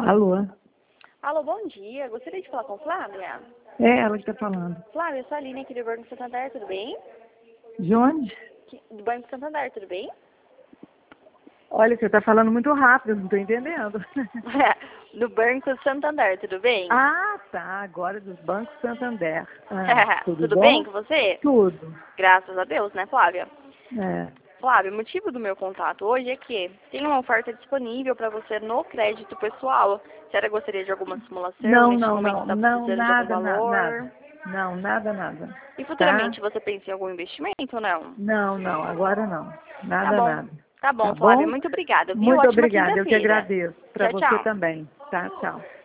Alô? Alô, bom dia. Gostaria de falar com Flávia? É ela que está falando. Flávia, eu sou a Aline aqui do Banco Santander, tudo bem? De onde? Do Banco Santander, tudo bem? Olha, você está falando muito rápido, não estou entendendo. Do Banco Santander, tudo bem? Ah, tá. Agora dos Bancos Santander. Ah, Tudo bom? bem com você? Tudo. Graças a Deus, né, Flávia? É. Flávia, o motivo do meu contato hoje é que tem uma oferta disponível para você no crédito pessoal. A senhora gostaria de alguma simulação? Não, Neste não, momento não. está Não, precisando de algum nada, nada, valor? nada. Não, nada, nada. E Tá? futuramente você pensa em algum investimento ou não? Não, não. Agora não. Tá Nada, bom. nada. Tá Tá bom, Flávia. bom? Muito obrigada, viu? Muito Ótima obrigada. Eu que quinta-feira. agradeço. Para Tchau, você tchau. também. Tá? Tchau.